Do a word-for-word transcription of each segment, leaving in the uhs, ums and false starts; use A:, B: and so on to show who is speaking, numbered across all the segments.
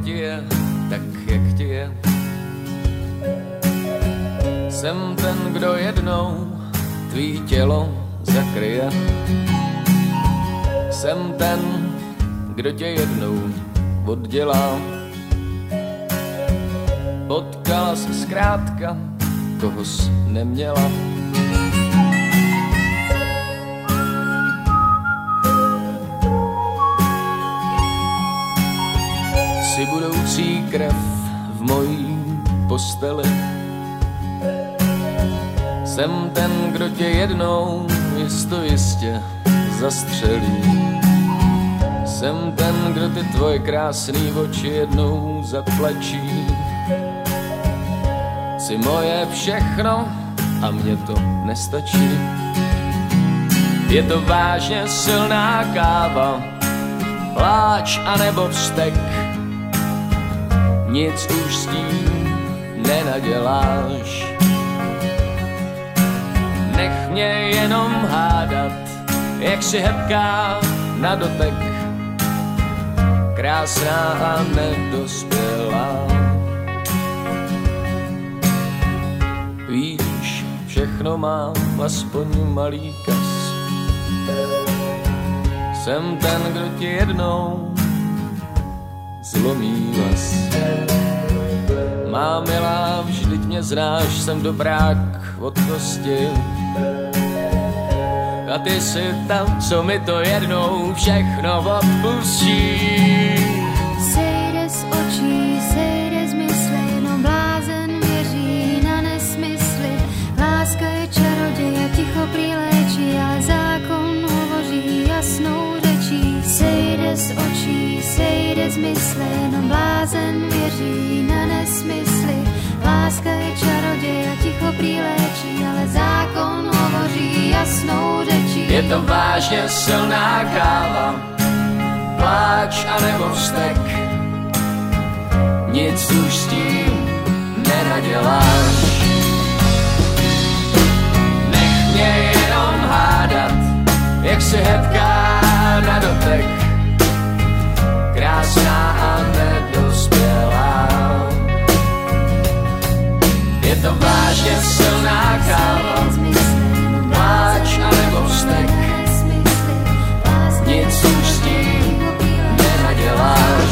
A: ti je, tak jak ti je. Jsem ten, kdo jednou tvý tělo zakryje. Jsem ten, kdo tě jednou oddělá. Potkala se zkrátka, koho jsi neměla. Jsi budoucí krev v mojí posteli. Jsem ten, kdo tě jednou jisto jistě zastřelí. Jsem ten, kdo ty tvoje krásný oči jednou zatlačí. Jsi moje všechno a mně to nestačí. Je to vážně silná káva, pláč anebo vztek. Nic už s tím nenaděláš. Nech mě jenom hádat, jak si hebká na dotek. Krásná a nedospělá. Víš, všechno mám, aspoň malý kas. Jsem ten, kdo ti jednou zlomí vás. Má milá, vždyť mě znáš, jsem dobrák od kosti. A ty jsi tam, co mi to jednou všechno odpustí.
B: Sejde z očí, sejde z mysli, no blázen věří na nesmysly. Láska je čaroděj a ticho prý léčí, ale zákon hovoří jasnou řečí. Sejde z očí, sejde z mysli, no blázen věří na nesmysly. Láska je čaroděj a ticho prý léčí, ale zákon hovoří jasnou řečí.
A: Je to vážně silná káva, pláč anebo vztek. Nic už s tím nenaděláš. Nech mě jenom hádat, jak si hebká na dotek. Krásná a nedospělá. Je to vážně silná káva, pláč anebo vztek. Nic už s tím nenaděláš.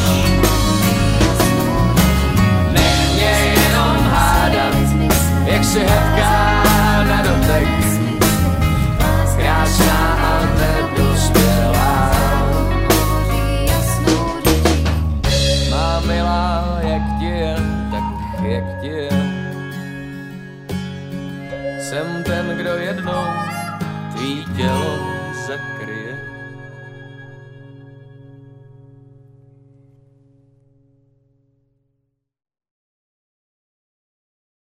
A: Nech mě jenom hádat, jak si hebká na dotek. Krásná a nedospělá. Má milá, jak ti je, tak jak ti je. Jsem ten, kdo jednou tvý tělo